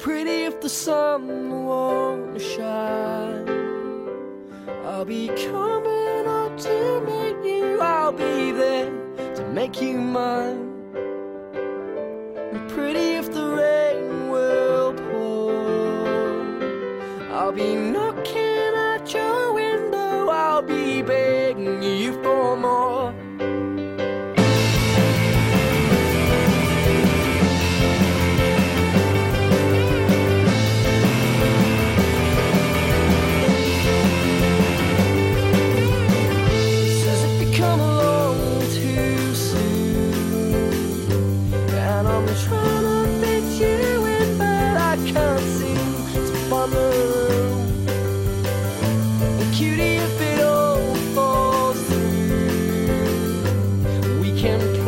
pretty if the sun won't shine. I'll be coming up to meet you. I'll be there to make you mine. Pretty if the rain will pour. I'll be knocking at your window. I'll be begging you for more. Trying to fit you in, but I can't seem to find the room. And cutie, if it all falls through, we can